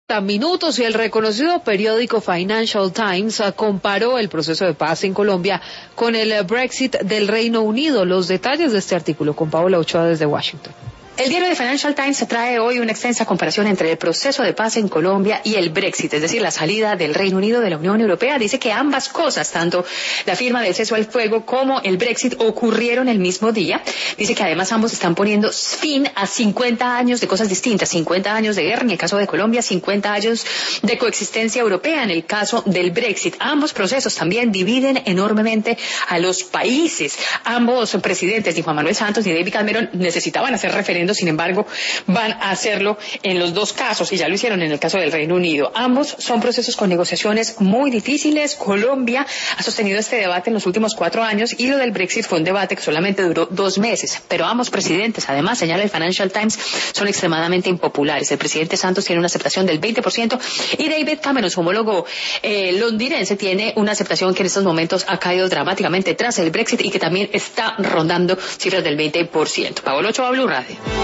Minutos y el reconocido periódico Financial Times comparó el proceso de paz en Colombia con el Brexit del Reino Unido. Los detalles de este artículo con Paola Ochoa desde Washington. El diario de Financial Times trae hoy una extensa comparación entre el proceso de paz en Colombia y el Brexit, es decir, la salida del Reino Unido de la Unión Europea. Dice que ambas cosas, tanto la firma del cese al fuego como el Brexit, ocurrieron el mismo día. Dice que además ambos están poniendo fin a 50 años de cosas distintas, 50 años de guerra en el caso de Colombia, 50 años de coexistencia europea en el caso del Brexit. Ambos procesos también dividen enormemente a los países. Ambos presidentes, ni Juan Manuel Santos ni David Cameron, necesitaban hacer referéndum. Sin embargo, van a hacerlo en los dos casos, y ya lo hicieron en el caso del Reino Unido. Ambos son procesos con negociaciones muy difíciles. Colombia ha sostenido este debate en los últimos 4 años, y lo del Brexit fue un debate que solamente duró 2 meses. Pero ambos presidentes, además, señala el Financial Times, son extremadamente impopulares. El presidente Santos tiene una aceptación del 20%, y David Cameron, su homólogo londinense, tiene una aceptación que en estos momentos ha caído dramáticamente tras el Brexit y que también está rondando cifras del 20%. Paola Ochoa, Blue Radio.